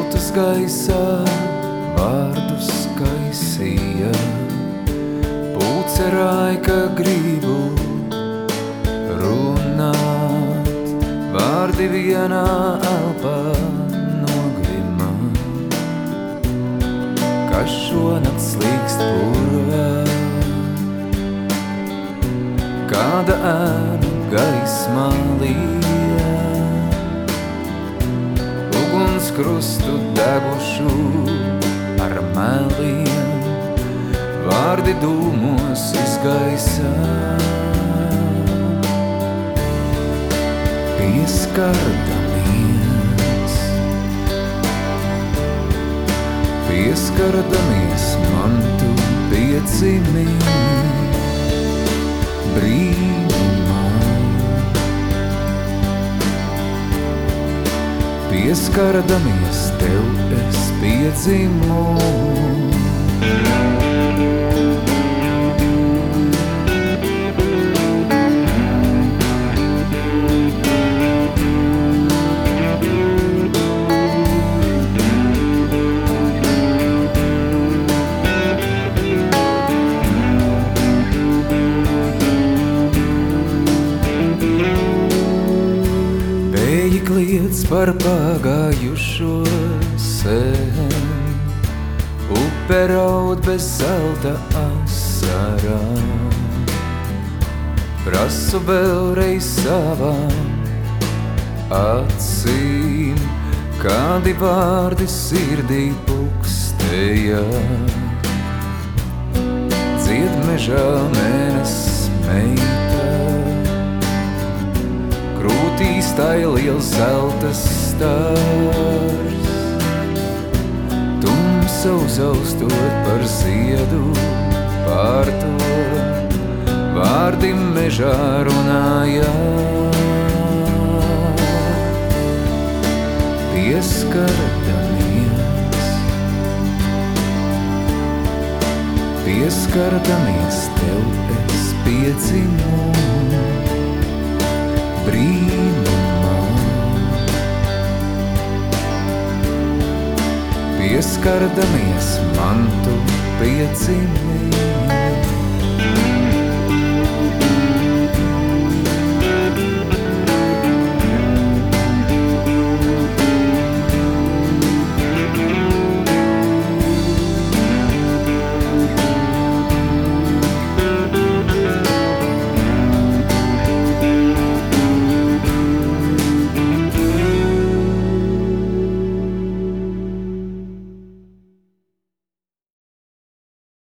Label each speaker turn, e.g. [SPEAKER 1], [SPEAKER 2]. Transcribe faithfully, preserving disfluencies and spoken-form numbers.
[SPEAKER 1] Tautas gaisā vārdus kaisīja, pūcerāja, ka gribu runāt, vārdi vienā elpā nogrima, ka šonakt slīkst purvā. Kāda ēna gaismā lija, uguns krustu degušu ar meliem, vārdi dūmos izgaisā. Pieskardamies, pieskardamies, man tu piedzimi brīnumā. Pieskardamies, tev es piedzimu. Kliedz par pagājušo sen, upe raud bez zelta asarām. Prasu vēlreiz savām acīm, kādi vārdi sirdī pukstēja. Dzied mežā mēnesis meita, krūtīs tai liels zeltas stars, tumsa uzaustot par ziedu pār to, vārdi mežā runāja. Pieskardamies, pieskardamies, tev es piedzimu brīnumā. Pieskardamies, man tu piedzimi.